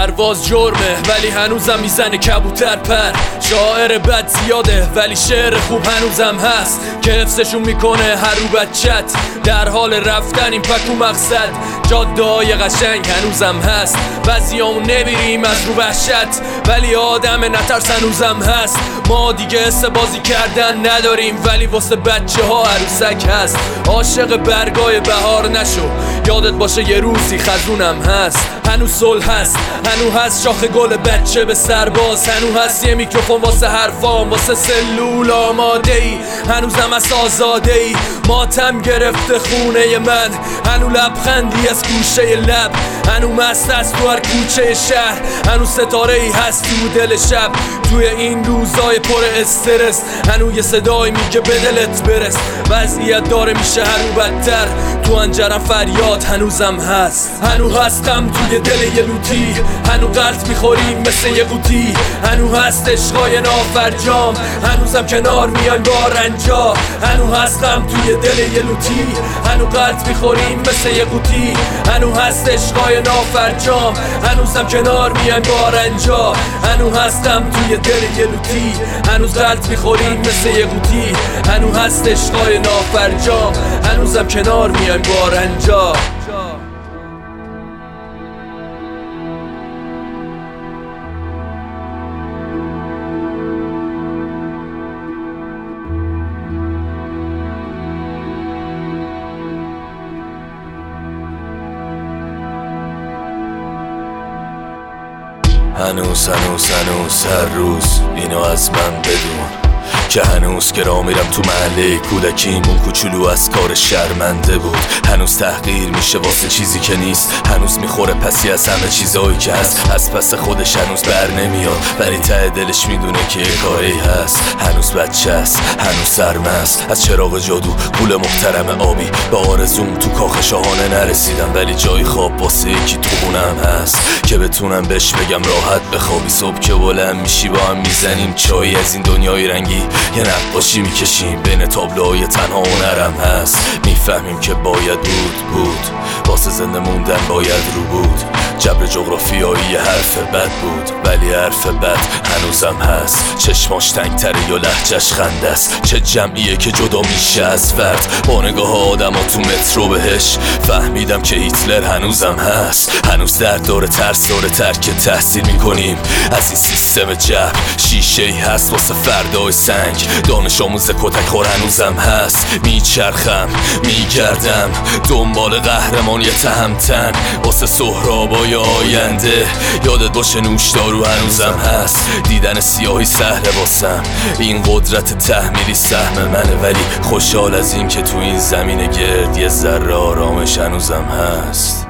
پرواز جرمه ولی هنوزم میزنه کبوتر پر. شاعر بد زیاده ولی شعر خوب هنوزم هست که حفظشون میکنه هر رو بچت. در حال رفتن این پکو مقصد، جاده های قشنگ هنوزم هست. بعضیامون نمیریم از رو وحشت ولی آدم نترس هنوزم هست. ما دیگه حس بازی کردن نداریم ولی واسه بچه ها عروسک هست. عاشق برگای بهار نشو، یادت باشه یه روزی خزونم هست. هنوز صلح هست، هنوز هست شاخ گل بچه به سرباز. هنوز هست یه میکروفون واسه حرفام، واسه سلول آماده ای. هنوزم هست آزاده ای، ماتم گرفته خونه من. هنوز لبخندی از گوشه لب، هنوز مست است تو هر کوچه شهر. هنوز ستاره ای هست تو دل شب، توی این روزای پر استرس. هنوز یه صدایی میگه به دلت برس. وضعیت داره میشه هنوز بدتر، تو انجرم فریاد هنوزم هست. هنوز هستم توی دل یه لوتی، هنوز قلط میخوریم مثل یه قوطی. هنوز هست عشقای نافرجام، هنوزم کنار میایم با رنجا. هنوز هستم توی دل یه لوتی، هنوز قلط میخوریم مثل یه قوطی. هنوز هست عشقای نافرجام، هنوزم کنار میایم با رنجا. هنوز هستم توی دل یه لوتی، هنوز قلط میخوریم مثل یه قوطی. هنوز هست عشقای نافرجام، هنوزم کنار میایم با رنجا. هنوز هر روز اینو از من بدون که هنوز که راه میرم تو محله کودکیم اون کوچولو از کار شرمنده بود. هنوز تحقیر میشه واسه چیزی که نیست، هنوز میخوره پسی از همه چیزایی که هست. از پس خودش هنوز بر نمیاد ولی ته دلش میدونه که یه کاری هست. هنوز بچه است، هنوز سرمست از چراغ جادو پول محترم آبی. به آرزوم تو کاخ شاهانه نرسیدم ولی جای خواب واسه یکی تو خونم هست که بتونم بهش بگم راحت بخوابی. صبح که بلند میشی با هم میزنیم چای از این دنیای رنگی، یه نقاشی میکشیم بین تابلوهای تنها هنرم هست. میفهمیم که باید بود واسه زنده موندن باید رو بود. جبر جغرافیایی یه حرف بد بود ولی حرف بد هنوزم هست. چشماش تنگتره یا لهجه‌اش خنده است. چه جمعیه که جدا میشه از فرد، با نگاه آدم ها تو مترو بهش. فهمیدم که هیتلر هنوزم هست. هنوز درد داره، ترس داره، ترک تحصیل میکنیم از این سیستم جبر. شیشه ای هست واسه فردای سنگ، دانش آموز کتک خور هنوزم هست. میچرخم میگردم دنبال قهرمان یه تهمتن واسه سهرابای آینده. یادت باشه نوشدارو هنوزم هست. دیدن سیاهی سهله واسم، این قدرت تحمیلی سهم منه ولی خوشحال از این که تو این زمین گرد یه ذره آرامش هنوزم هست.